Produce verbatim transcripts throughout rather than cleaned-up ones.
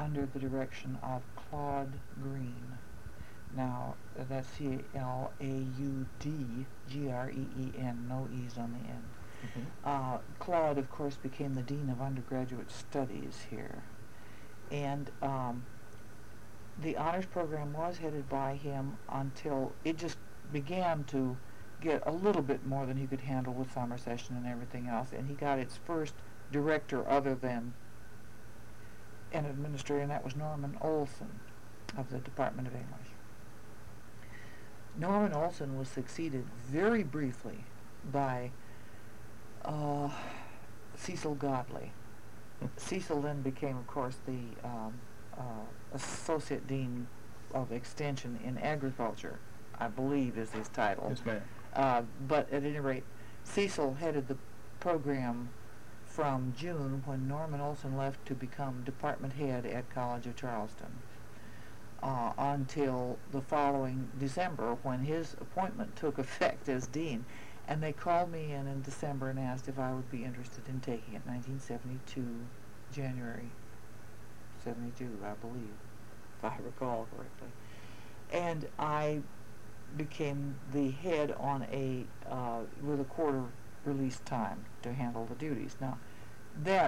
under the direction of Claude Green. Now, that's C L A U D G R E E N, no E's on the end. Mm-hmm. Uh, Claude, of course, became the Dean of Undergraduate Studies here. And um, the honors program was headed by him until it just began to get a little bit more than he could handle with summer session and everything else. And he got its first director other than an administrator, and that was Norman Olson of the Department of English. Norman Olson was succeeded very briefly by uh, Cecil Godley. Cecil then became, of course, the um, uh, Associate Dean of Extension in Agriculture, I believe is his title. Yes, ma'am. Uh, but at any rate, Cecil headed the program from June, when Norman Olson left to become department head at College of Charleston, uh, until the following December, when his appointment took effect as dean. And they called me in in December and asked if I would be interested in taking it. nineteen seventy-two, January seventy-two, I believe, if I recall correctly. And I became the head on a uh, with a quarter release time to handle the duties. Now, that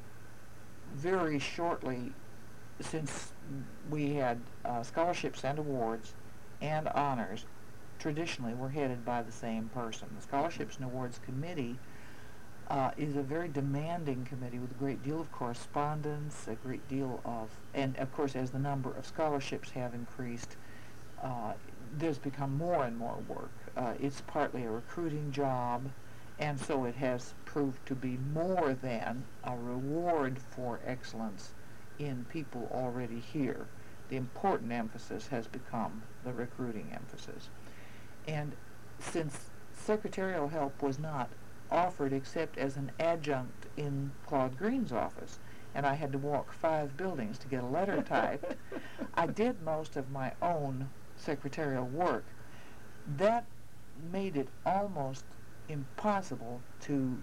very shortly, since we had uh, scholarships and awards and honors, traditionally were headed by the same person. The Scholarships and Awards Committee uh, is a very demanding committee with a great deal of correspondence, a great deal of, and of course as the number of scholarships have increased, uh, there's become more and more work. Uh, it's partly a recruiting job, and so it has proved to be more than a reward for excellence in people already here. The important emphasis has become the recruiting emphasis. And since secretarial help was not offered except as an adjunct in Claude Green's office, and I had to walk five buildings to get a letter typed, I did most of my own secretarial work. That made it almost impossible to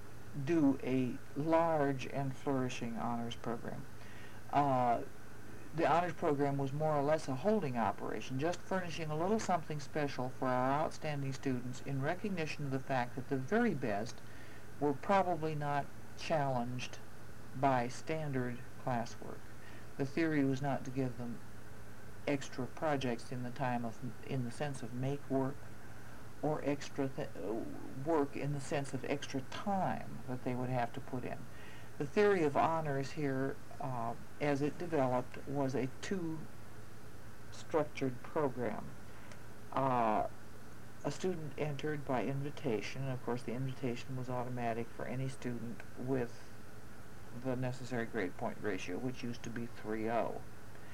do a large and flourishing honors program. Uh, the honors program was more or less a holding operation, just furnishing a little something special for our outstanding students in recognition of the fact that the very best were probably not challenged by standard classwork. The theory was not to give them extra projects in the time of, in the sense of make work, or extra th work in the sense of extra time that they would have to put in. The theory of honors here, uh, as it developed, was a two-structured program. Uh, a student entered by invitation, and of course the invitation was automatic for any student with the necessary grade point ratio, which used to be three oh.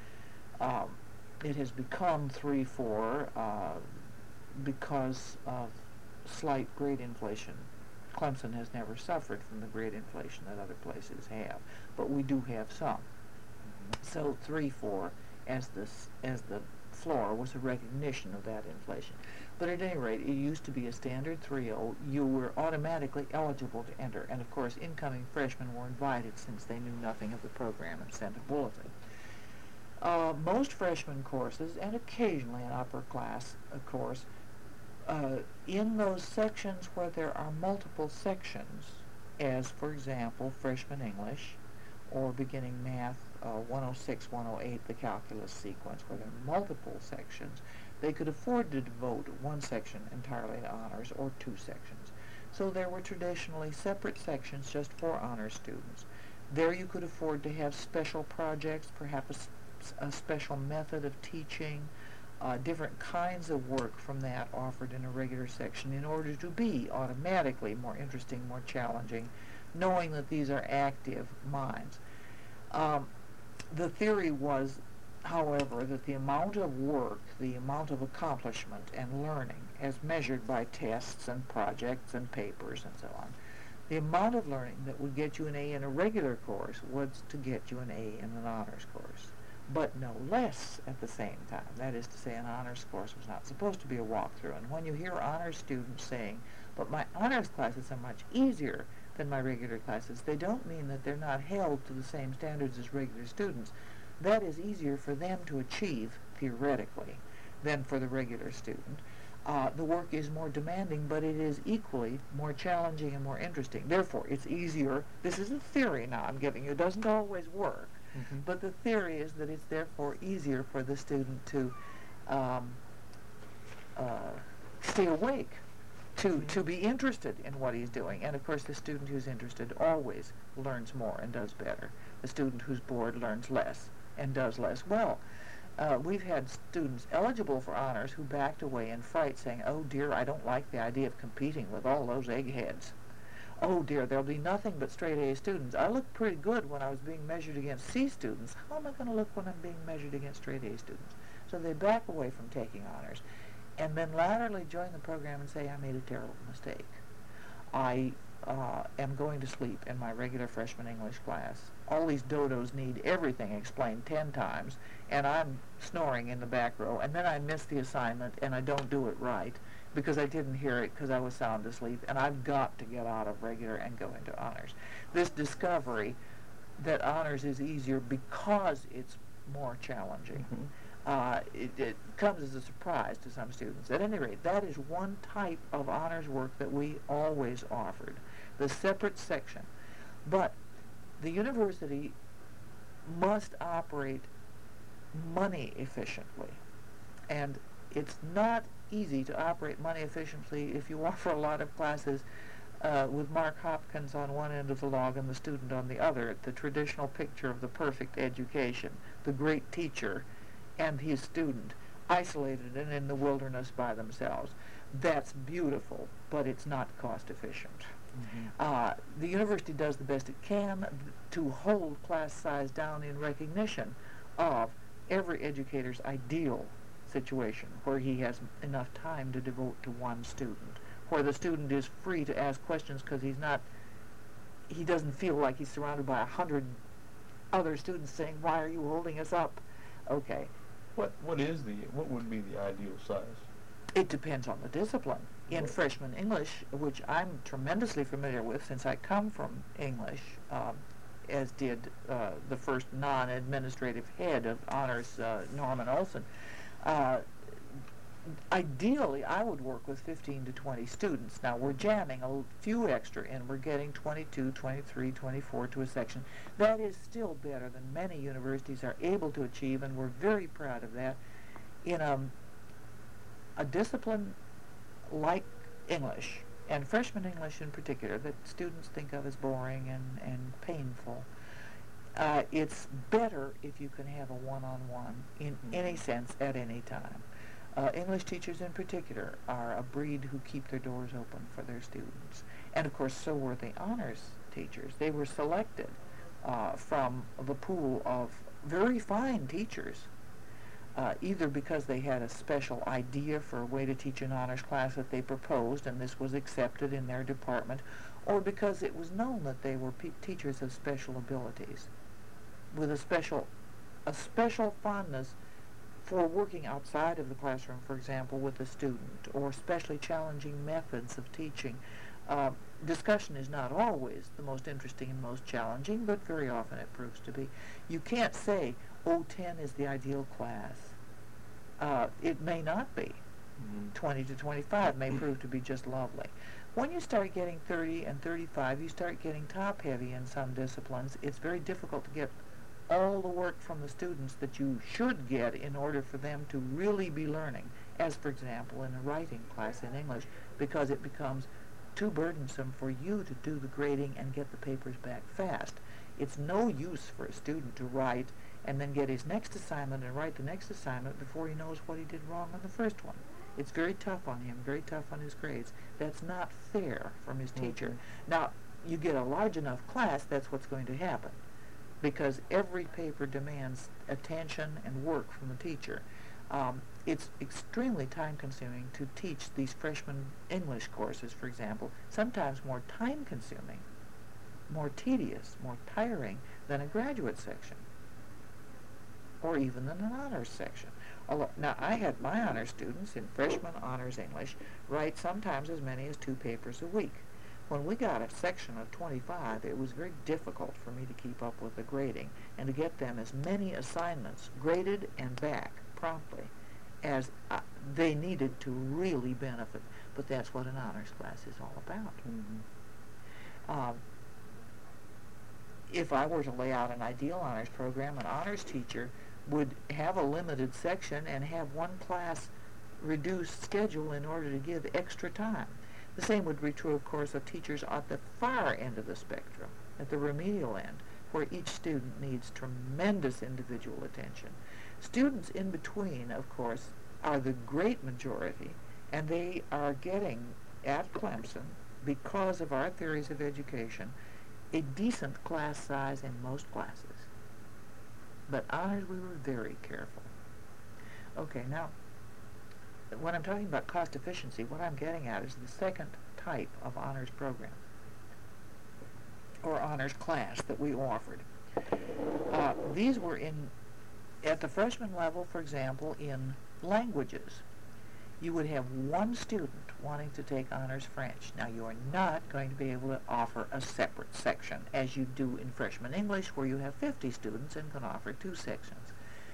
Um, it has become three four uh, because of slight grade inflation. Clemson has never suffered from the grade inflation that other places have, but we do have some. Mm-hmm. So three four as the, as the floor was a recognition of that inflation. But at any rate, it used to be a standard three oh. You were automatically eligible to enter, and of course incoming freshmen were invited since they knew nothing of the program and sent a bulletin. Uh, most freshman courses, and occasionally an upper class uh, course, Uh, in those sections where there are multiple sections, as for example freshman English or beginning math uh, one oh six, one oh eight, the calculus sequence, where there are multiple sections, they could afford to devote one section entirely to honors or two sections. So there were traditionally separate sections just for honor students. There you could afford to have special projects, perhaps a, a special method of teaching, Uh, different kinds of work from that offered in a regular section in order to be automatically more interesting, more challenging, knowing that these are active minds. Um, the theory was, however, that the amount of work, the amount of accomplishment and learning, as measured by tests and projects and papers and so on, the amount of learning that would get you an A in a regular course was to get you an A in an honors course, but no less at the same time. That is to say, an honors course was not supposed to be a walkthrough. And when you hear honors students saying, but my honors classes are much easier than my regular classes, they don't mean that they're not held to the same standards as regular students. That is easier for them to achieve, theoretically, than for the regular student. Uh, the work is more demanding, but it is equally more challenging and more interesting. Therefore, it's easier. This is a theory now I'm giving you. It doesn't always work. Mm-hmm. But the theory is that it's therefore easier for the student to um, uh, stay awake, to, mm-hmm. to be interested in what he's doing. And, of course, the student who's interested always learns more and does better. The student who's bored learns less and does less well. Uh, we've had students eligible for honors who backed away in fright, saying, oh, dear, I don't like the idea of competing with all those eggheads. Oh, dear, there'll be nothing but straight A students. I looked pretty good when I was being measured against C students. How am I going to look when I'm being measured against straight A students? So they back away from taking honors and then laterally join the program and say, I made a terrible mistake. I uh, am going to sleep in my regular freshman English class. All these dodos need everything explained ten times, and I'm snoring in the back row, and then I miss the assignment, and I don't do it right because I didn't hear it because I was sound asleep, and I've got to get out of regular and go into honors. This discovery that honors is easier because it's more challenging. Mm-hmm. Uh, it, it comes as a surprise to some students. At any rate, that is one type of honors work that we always offered, the separate section. But the university must operate money efficiently, and it's not easy to operate money efficiently if you offer a lot of classes uh, with Mark Hopkins on one end of the log and the student on the other, the traditional picture of the perfect education, the great teacher and his student, isolated and in the wilderness by themselves. That's beautiful, but it's not cost efficient. Mm-hmm. Uh, the university does the best it can to hold class size down in recognition of every educator's ideal situation, where he has enough time to devote to one student, where the student is free to ask questions because he's not, he doesn't feel like he's surrounded by a hundred other students saying, why are you holding us up? Okay. What what is the what would be the ideal size? It depends on the discipline. In what? Freshman English, which I'm tremendously familiar with since I come from English, um, as did uh, the first non-administrative head of honors, uh, Norman Olson, uh, ideally I would work with fifteen to twenty students. Now we're jamming a few extra in. We're getting twenty-two, twenty-three, twenty-four to a section. That is still better than many universities are able to achieve, and we're very proud of that. In a, a discipline like English, and freshman English in particular, that students think of as boring and, and painful, uh, it's better if you can have a one-on-one in mm-hmm. any sense at any time. Uh, English teachers in particular are a breed who keep their doors open for their students. And of course, so were the honors teachers. They were selected uh, from the pool of very fine teachers, uh, either because they had a special idea for a way to teach an honors class that they proposed, and this was accepted in their department, or because it was known that they were pe- teachers of special abilities, with a special, a special fondness for working outside of the classroom, for example, with a student, or especially challenging methods of teaching. Uh, discussion is not always the most interesting and most challenging, but very often it proves to be. You can't say, oh, ten is the ideal class. Uh, it may not be. Mm-hmm. twenty to twenty-five may prove to be just lovely. When you start getting thirty and thirty-five, you start getting top-heavy in some disciplines. It's very difficult to get all the work from the students that you should get in order for them to really be learning, as for example in a writing class in English, because it becomes too burdensome for you to do the grading and get the papers back fast. It's no use for a student to write and then get his next assignment and write the next assignment before he knows what he did wrong on the first one. It's very tough on him, very tough on his grades. That's not fair from his teacher. Mm-hmm. Now, you get a large enough class, that's what's going to happen, because every paper demands attention and work from the teacher. Um, it's extremely time-consuming to teach these freshman English courses, for example, sometimes more time-consuming, more tedious, more tiring than a graduate section, or even than an honors section. Although, now, I had my honors students in freshman honors English write sometimes as many as two papers a week. When we got a section of twenty-five, it was very difficult for me to keep up with the grading and to get them as many assignments graded and back promptly as uh, they needed to really benefit. But that's what an honors class is all about. Mm-hmm. Um, if I were to lay out an ideal honors program, an honors teacher would have a limited section and have one class reduced schedule in order to give extra time. The same would be true, of course, of teachers at the far end of the spectrum, at the remedial end, where each student needs tremendous individual attention. Students in between, of course, are the great majority, and they are getting, at Clemson, because of our theories of education, a decent class size in most classes. But honors, we were very careful. Okay, now, when I'm talking about cost efficiency, what I'm getting at is the second type of honors program, or honors class that we offered. Uh, these were in, at the freshman level, for example, in languages. You would have one student wanting to take honors French. Now, you are not going to be able to offer a separate section, as you do in freshman English, where you have fifty students and can offer two sections.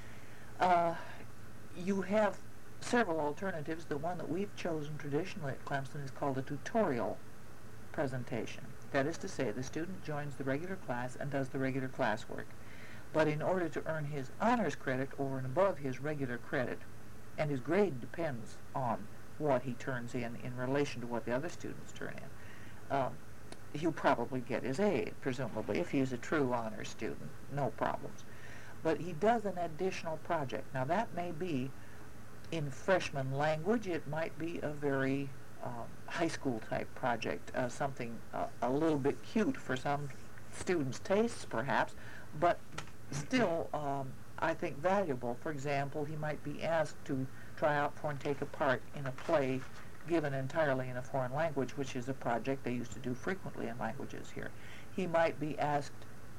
Uh, you have several alternatives. The one that we've chosen traditionally at Clemson is called a tutorial presentation. That is to say, the student joins the regular class and does the regular classwork. But in order to earn his honors credit over and above his regular credit, and his grade depends on what he turns in in relation to what the other students turn in, um, he'll probably get his A, presumably, if he's a true honors student, no problems. But he does an additional project. Now, that may be in freshman language. It might be a very um, high school type project, uh, something uh, a little bit cute for some students' tastes, perhaps, but still, um, I think, valuable. For example, he might be asked to try out for and take a part in a play given entirely in a foreign language, which is a project they used to do frequently in languages here. He might be asked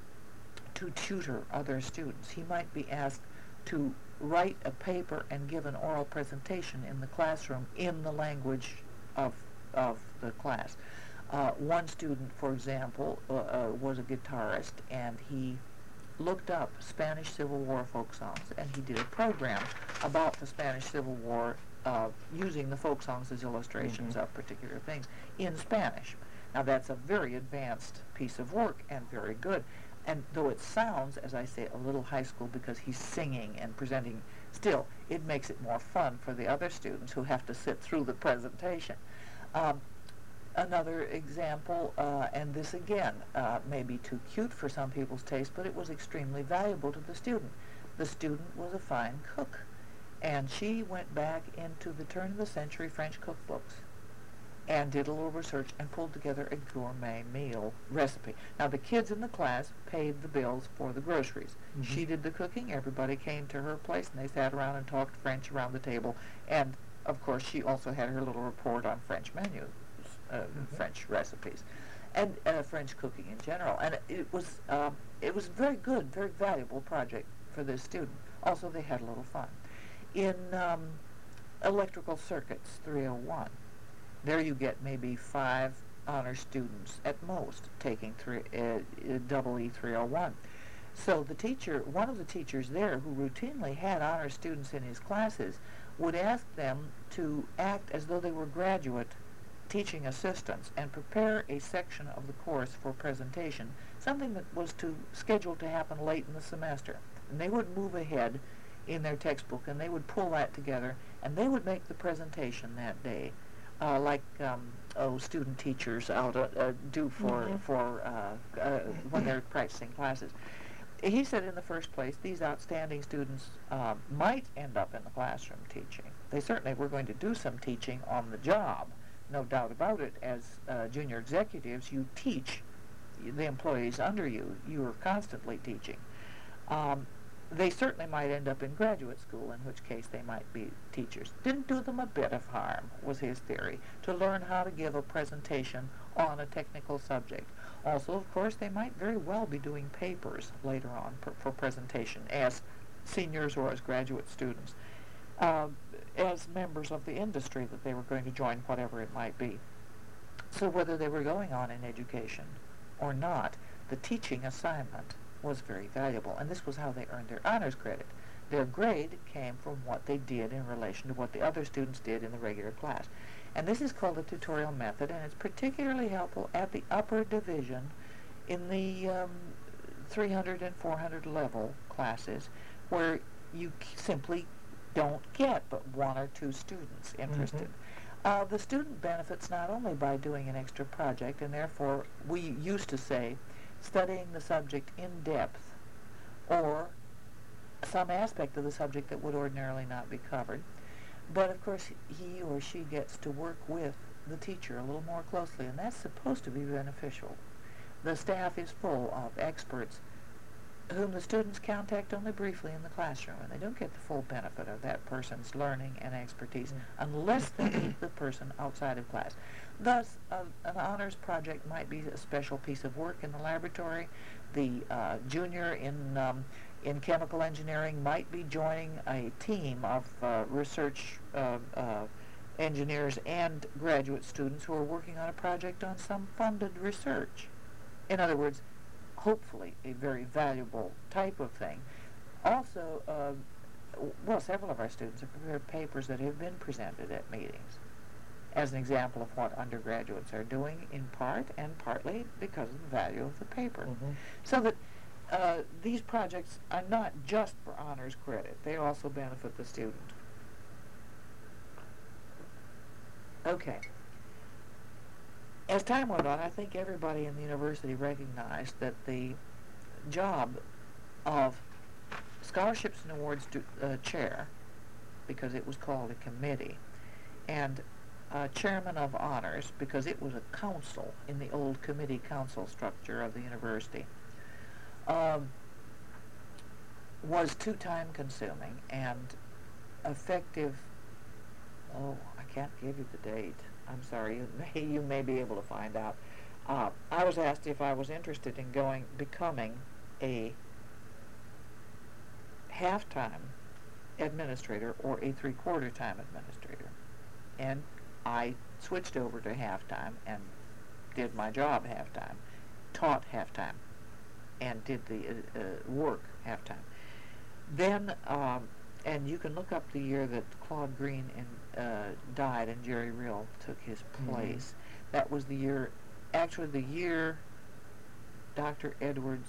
to tutor other students. He might be asked to write a paper and give an oral presentation in the classroom in the language of, of the class. Uh, one student, for example, uh, uh, was a guitarist, and he looked up Spanish Civil War folk songs, and he did a program about the Spanish Civil War uh, using the folk songs as illustrations mm-hmm. of particular things in Spanish. Now, that's a very advanced piece of work and very good. And though it sounds, as I say, a little high school because he's singing and presenting, still, it makes it more fun for the other students who have to sit through the presentation. Um, Another example, uh, and this again uh, may be too cute for some people's taste, but it was extremely valuable to the student. The student was a fine cook, and she went back into the turn of the century French cookbooks and did a little research and pulled together a gourmet meal recipe. Now, the kids in the class paid the bills for the groceries. Mm-hmm. She did the cooking. Everybody came to her place, and they sat around and talked French around the table. And, of course, she also had her little report on French menus. Uh, mm-hmm. French recipes, and uh, French cooking in general, and it was um, it was a very good, very valuable project for this student. Also, they had a little fun. In um, electrical circuits three oh one, there you get maybe five honor students at most taking three, uh, double E three oh one. So the teacher, one of the teachers there, who routinely had honor students in his classes, would ask them to act as though they were graduate teaching assistants and prepare a section of the course for presentation, something that was to scheduled to happen late in the semester. And they would move ahead in their textbook, and they would pull that together, and they would make the presentation that day, uh, like um, oh, student teachers out uh, uh, do for mm-hmm. for uh, uh, when they're practicing classes. He said, in the first place, these outstanding students uh, might end up in the classroom teaching. They certainly were going to do some teaching on the job. No doubt about it. As uh, junior executives, you teach the employees under you. You are constantly teaching. Um, they certainly might end up in graduate school, in which case they might be teachers. Didn't do them a bit of harm, was his theory, to learn how to give a presentation on a technical subject. Also, of course, they might very well be doing papers later on for, for presentation as seniors or as graduate students. Uh, as members of the industry that they were going to join, whatever it might be. So whether they were going on in education or not, the teaching assignment was very valuable, and this was how they earned their honors credit. Their grade came from what they did in relation to what the other students did in the regular class. And this is called the tutorial method, and it's particularly helpful at the upper division in the um, three hundred and four hundred level classes, where you simply don't get but one or two students interested. Mm-hmm. Uh, the student benefits not only by doing an extra project, and therefore we used to say studying the subject in depth, or some aspect of the subject that would ordinarily not be covered, but of course he or she gets to work with the teacher a little more closely, and that's supposed to be beneficial. The staff is full of experts whom the students contact only briefly in the classroom, and they don't get the full benefit of that person's learning and expertise mm. unless they meet the person outside of class. Thus, uh, an honors project might be a special piece of work in the laboratory. The uh, junior in um, in chemical engineering might be joining a team of uh, research uh, uh, engineers and graduate students who are working on a project on some funded research. In other words, hopefully a very valuable type of thing. Also, uh, well, several of our students have prepared papers that have been presented at meetings as an example of what undergraduates are doing, in part and partly because of the value of the paper. Mm-hmm. So that uh, these projects are not just for honors credit, they also benefit the student. Okay. As time went on, I think everybody in the university recognized that the job of scholarships and awards do, uh, chair, because it was called a committee, and uh, chairman of honors, because it was a council in the old committee council structure of the university, um, was too time consuming and effective. Oh, I can't give you the date. I'm sorry, you may, you may be able to find out. Uh, I was asked if I was interested in going, becoming a half-time administrator or a three-quarter time administrator. And I switched over to half-time and did my job half-time, taught half-time, and did the uh, uh, work half-time. Then, um, and you can look up the year that Claude Green and, uh, died and Jerry Real took his place. Mm-hmm. That was the year, actually the year Doctor Edwards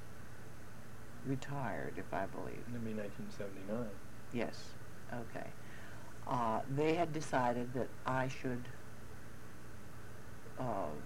retired, if I believe. It'd be nineteen seventy-nine. Yes, okay. Uh, they had decided that I should uh,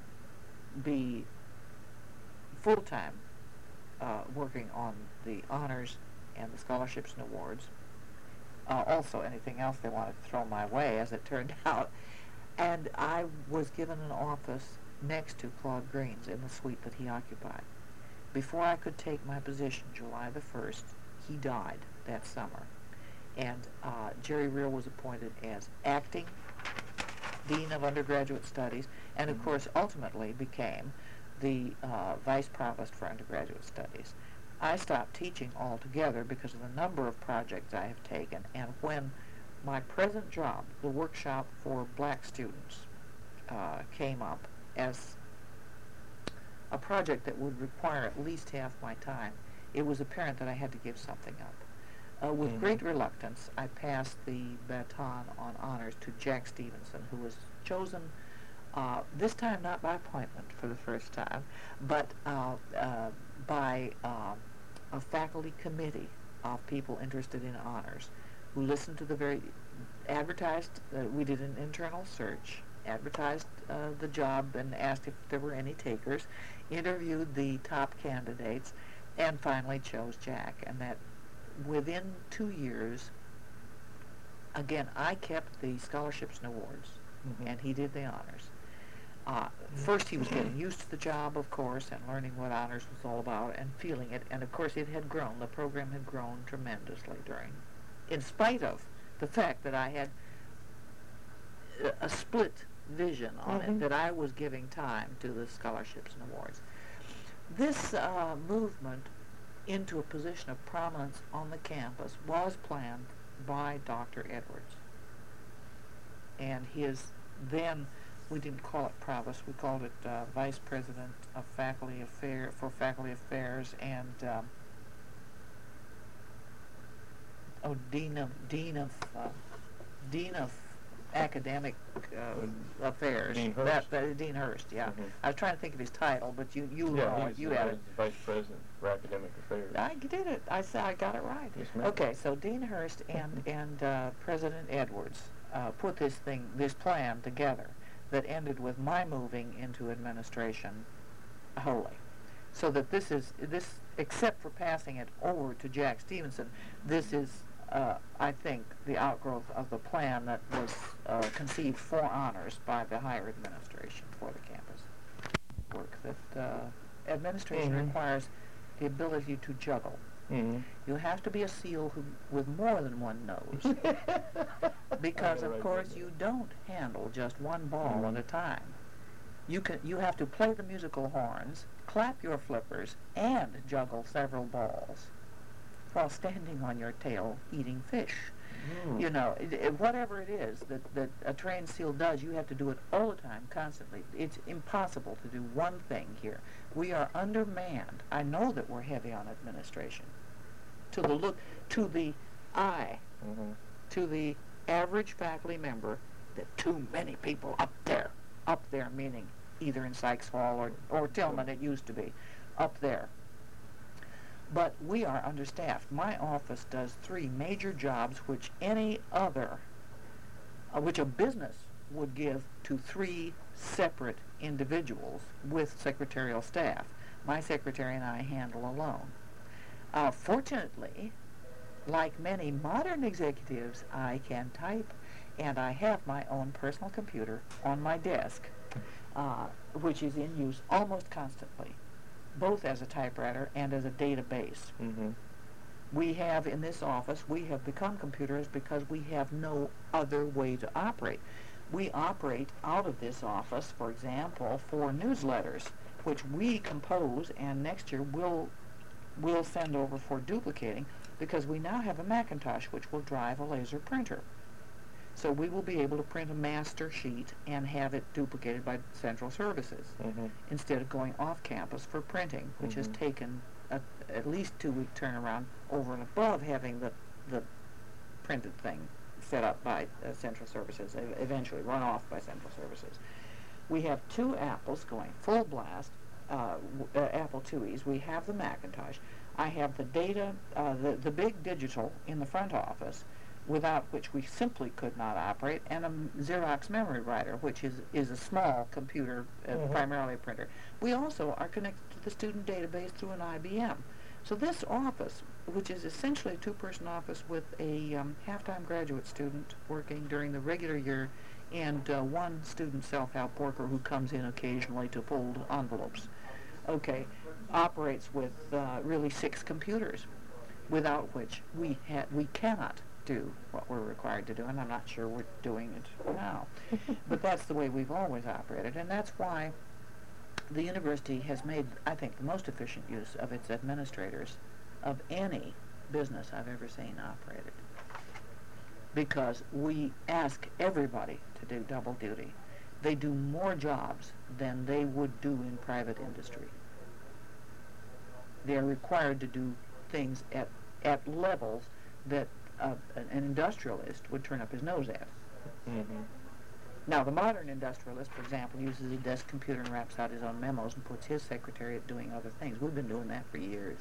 be full-time uh, working on the honors and the scholarships and awards. Uh, also anything else they wanted to throw my way, as it turned out. And I was given an office next to Claude Green's in the suite that he occupied. Before I could take my position, July the first, he died that summer. And uh, Jerry Real was appointed as acting Dean of Undergraduate Studies, and of course ultimately became the uh, Vice Provost for Undergraduate Studies. I stopped teaching altogether because of the number of projects I have taken, and when my present job, the workshop for black students, uh, came up as a project that would require at least half my time, it was apparent that I had to give something up. Uh, with mm-hmm. great reluctance, I passed the baton on honors to Jack Stevenson, who was chosen uh, this time not by appointment for the first time, but uh, uh, by uh, a faculty committee of people interested in honors, who listened to the very, advertised, uh, we did an internal search, advertised uh, the job and asked if there were any takers, interviewed the top candidates, and finally chose Jack. And that within two years, again, I kept the scholarships and awards, mm-hmm. and he did the honors. Uh, first, he was getting used to the job, of course, and learning what honors was all about and feeling it. And, of course, it had grown. The program had grown tremendously during, in spite of the fact that I had a, a split vision on mm-hmm. it, that I was giving time to the scholarships and awards. This uh, movement into a position of prominence on the campus was planned by Doctor Edwards and his then we didn't call it provost. We called it uh, vice president of faculty affair for faculty affairs and um, oh, dean of dean of uh, dean of academic uh, affairs. Dean Hurst. That, that, Dean Hurst, yeah. Mm-hmm. I was trying to think of his title, but you you yeah, know he's it. You the had it. vice president for academic affairs. I did it. I said I got it right. Yes, ma'am. Okay, so Dean Hurst and and uh, President Edwards uh, put this thing, this plan together that ended with my moving into administration wholly. So that this is this, except for passing it over to Jack Stevenson, this is, uh, I think, the outgrowth of the plan that was uh, conceived for honors by the higher administration for the campus work. That uh, administration Mm-hmm. requires the ability to juggle. Mm-hmm. You have to be a seal who, with more than one nose, because of Right, course right. you don't handle just one ball Mhm. at a time. You can you have to play the musical horns, clap your flippers, and juggle several balls while standing on your tail eating fish. Mm. You know, it, it, whatever it is that, that a trained SEAL does, you have to do it all the time, constantly. It's impossible to do one thing here. We are undermanned. I know that we're heavy on administration. To the look, to the eye, Mm-hmm. to the average faculty member, that too many people up there, up there meaning either in Sykes Hall or, or Tillman it used to be, up there. But we are understaffed. My office does three major jobs which any other, uh, which a business would give to three separate individuals with secretarial staff. My secretary and I handle alone. Uh, fortunately, like many modern executives, I can type, and I have my own personal computer on my desk, uh, which is in use almost constantly, both as a typewriter and as a database. Mm-hmm. We have in this office, we have become computers because we have no other way to operate. We operate out of this office, for example, for newsletters, which we compose and next year we'll, we'll send over for duplicating, because we now have a Macintosh which will drive a laser printer. So we will be able to print a master sheet and have it duplicated by Central Services Mm-hmm. instead of going off campus for printing, which has Mhm. taken a, at least two-week turnaround over and above having the, the printed thing set up by uh, Central Services, ev- eventually run off by Central Services. We have two Apples going full blast, uh, w- uh, Apple two E's. We have the Macintosh. I have the data, uh, the, the big digital in the front office, without which we simply could not operate, and a m- Xerox memory writer, which is, is a small computer, uh, Mhm. primarily a printer. We also are connected to the student database through an I B M. So this office, which is essentially a two-person office with a um, half-time graduate student working during the regular year and uh, one student self-help worker who comes in occasionally to fold envelopes, okay, operates with uh, really six computers, without which we ha- we cannot do what we're required to do, and I'm not sure we're doing it now. But that's the way we've always operated, and that's why the university has made, I think, the most efficient use of its administrators of any business I've ever seen operated. Because we ask everybody to do double duty. They do more jobs than they would do in private industry. They're required to do things at, at levels that uh, an an industrialist would turn up his nose at. Mm-hmm. Now, the modern industrialist, for example, uses a desk computer and wraps out his own memos and puts his secretary at doing other things. We've been doing that for years.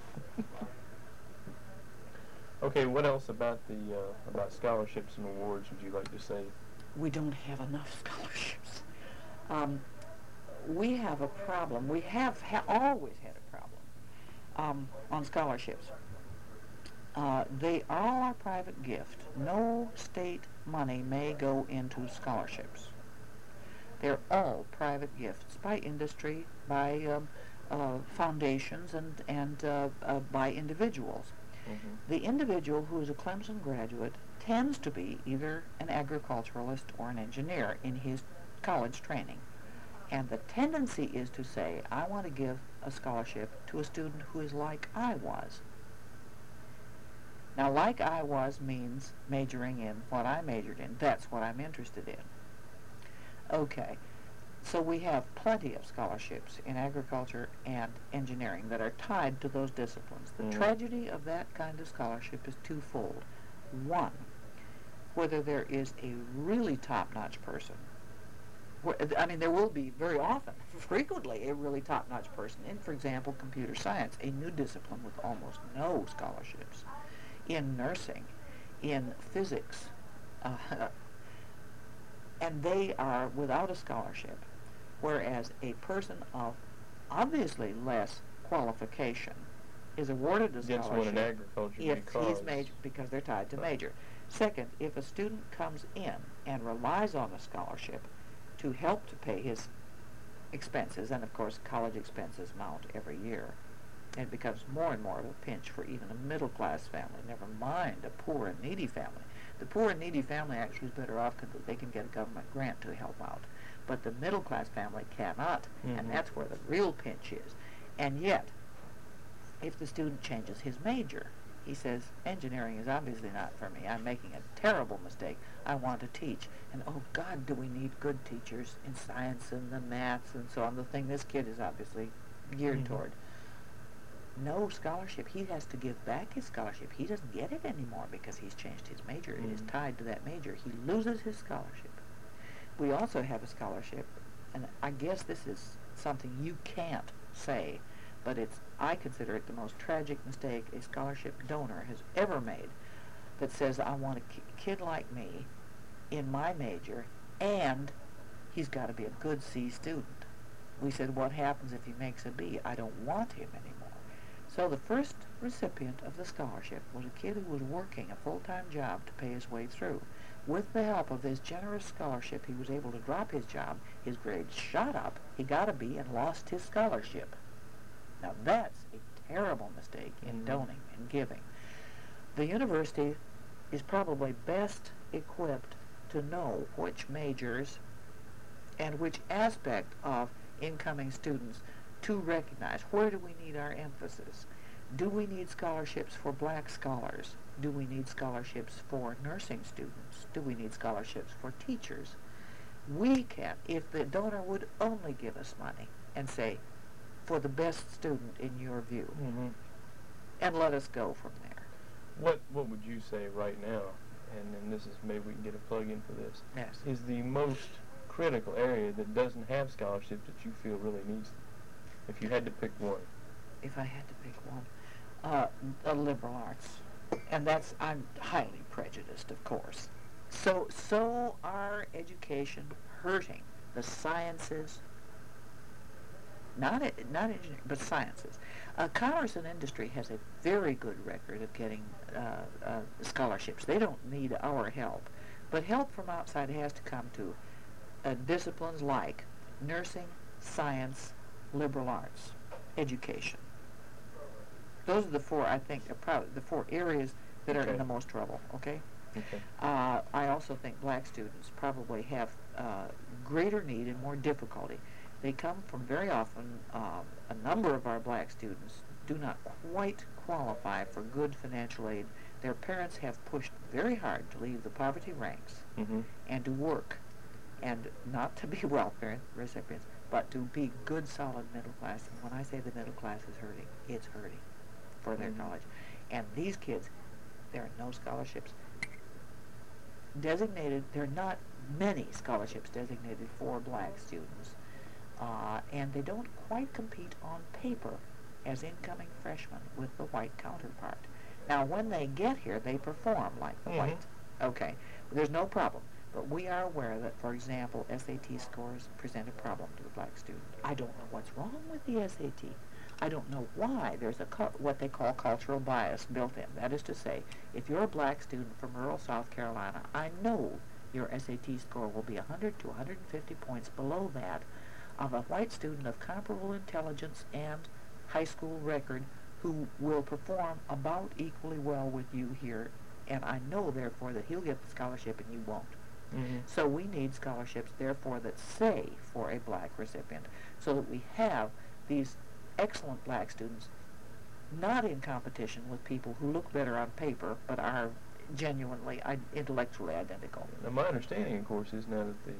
Okay, what else about the uh, about scholarships and awards would you like to say? We don't have enough scholarships. Um, we have a problem. We have ha- always had a problem um, on scholarships. Uh, they all are private gift. No state money may go into scholarships. They're all private gifts by industry, by um, uh, foundations, and, and uh, uh, by individuals. Mm-hmm. The individual who is a Clemson graduate tends to be either an agriculturalist or an engineer in his college training. And the tendency is to say, I want to give a scholarship to a student who is like I was. Now, like I was means majoring in what I majored in. That's what I'm interested in. Okay. So we have plenty of scholarships in agriculture and engineering that are tied to those disciplines. The Mm. tragedy of that kind of scholarship is twofold. One, whether there is a really top-notch person, where, I mean, there will be very often, frequently, a really top-notch person in, for example, computer science, a new discipline with almost no scholarships, in nursing, in physics, uh, and they are without a scholarship, whereas a person of obviously less qualification is awarded a Gets one in scholarship agriculture if because he's major, because they're tied to Right. major. Second, if a student comes in and relies on a scholarship to help to pay his expenses, and of course college expenses mount every year, it becomes more and more of a pinch for even a middle-class family, never mind a poor and needy family. The poor and needy family actually is better off because they can get a government grant to help out. But the middle-class family cannot, Mhm. and that's where the real pinch is. And yet, if the student changes his major, he says, engineering is obviously not for me. I'm making a terrible mistake. I want to teach. And oh God, do we need good teachers in science and the maths and so on, the thing this kid is obviously geared Mhm. toward. No scholarship. He has to give back his scholarship. He doesn't get it anymore because he's changed his major. It is Mhm. tied to that major. He loses his scholarship. We also have a scholarship, and I guess this is something you can't say, but it's, I consider it the most tragic mistake a scholarship donor has ever made, that says, I want a ki- kid like me in my major, and he's got to be a good C student. We said, what happens if he makes a B? I don't want him anymore. So the first recipient of the scholarship was a kid who was working a full-time job to pay his way through. With the help of this generous scholarship, he was able to drop his job, his grades shot up, he got a B and lost his scholarship. Now that's a terrible mistake in Mhm. donating and giving. The university is probably best equipped to know which majors and which aspect of incoming students to recognize. Where do we need our emphasis? Do we need scholarships for black scholars? Do we need scholarships for nursing students? Do we need scholarships for teachers? We can, if the donor would only give us money and say, for the best student in your view, Mhm. and let us go from there. What What would you say right now? And then this is maybe we can get a plug in for this. Yes. Is the most critical area that doesn't have scholarships that you feel really needs them? If you had to pick one. If I had to pick one, uh, a liberal arts, and that's, I'm highly prejudiced, of course. So, so our education hurting the sciences, not e- not engineering, but sciences. Uh, commerce and industry has a very good record of getting uh, uh, scholarships. They don't need our help, but help from outside has to come to uh, disciplines like nursing, science, liberal arts, education. Those are the four, I think, are probably the four areas that are Okay. in the most trouble, okay? Okay. Uh, I also think black students probably have uh, greater need and more difficulty. They come from very often, um, a number of our black students do not quite qualify for good financial aid. Their parents have pushed very hard to leave the poverty ranks Mhm. and to work, and not to be welfare recipients, but to be good, solid middle class. And when I say the middle class is hurting, it's hurting for their Mhm. college. And these kids, there are no scholarships designated. There are not many scholarships designated for black students, uh, and they don't quite compete on paper as incoming freshmen with the white counterpart. Now, when they get here, they perform like the Mhm. white. Okay, there's no problem. But we are aware that, for example, S A T scores present a problem to the black student. I don't know what's wrong with the S A T. I don't know why there's a cu- what they call cultural bias built in. That is to say, if you're a black student from rural South Carolina, I know your S A T score will be one hundred to one hundred fifty points below that of a white student of comparable intelligence and high school record who will perform about equally well with you here, and I know, therefore, that he'll get the scholarship and you won't. Mhm. So we need scholarships, therefore, that say for a black recipient, so that we have these excellent black students not in competition with people who look better on paper but are genuinely I- intellectually identical. Now, my understanding, of course, is now that the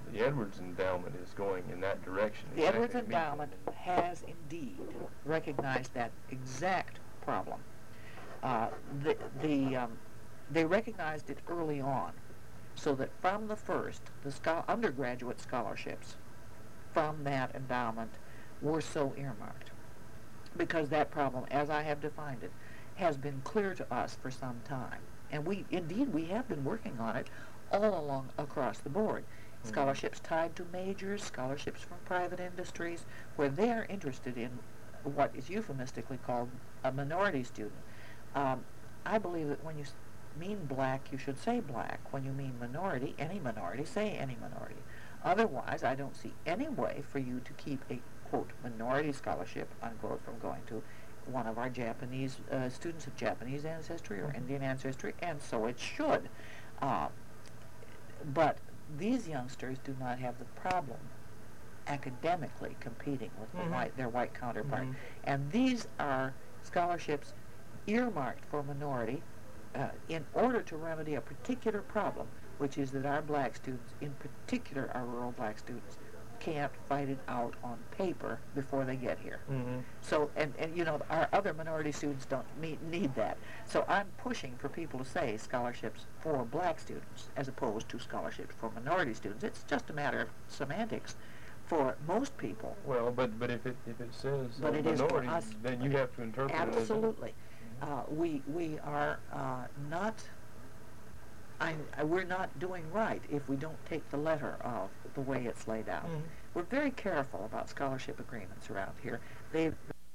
the Edwards Endowment is going in that direction. The Edwards exactly. Endowment has indeed recognized that exact problem. Uh, the, the, um, they recognized it early on, so that from the first, the scho- undergraduate scholarships from that endowment were so earmarked, because that problem, as I have defined it, has been clear to us for some time. And we, indeed, we have been working on it all along across the board. Mm-hmm. Scholarships tied to majors, scholarships from private industries, where they are interested in what is euphemistically called a minority student. Um, I believe that when you s- mean black, you should say black. When you mean minority, any minority, say any minority. Otherwise, I don't see any way for you to keep a, quote, minority scholarship, unquote, from going to one of our Japanese uh, students of Japanese ancestry or Mm-hmm. Indian ancestry, and so it should. Uh, but these youngsters do not have the problem academically competing with the Mm-hmm. white, their white counterpart. Mm-hmm. And these are scholarships earmarked for minority uh, in order to remedy a particular problem, which is that our black students, in particular our rural black students, can't fight it out on paper before they get here. Mm-hmm. So, and, and you know, our other minority students don't meet, need that. So I'm pushing for people to say scholarships for black students as opposed to scholarships for minority students. It's just a matter of semantics for most people. Well, but but if it if it says But uh, it is for minority, us. then you have to interpret it as a- Absolutely. Uh, we we are uh, not. I, I- we're not doing right if we don't take the letter of the way it's laid out. Mhm. We're very careful about scholarship agreements around here. They've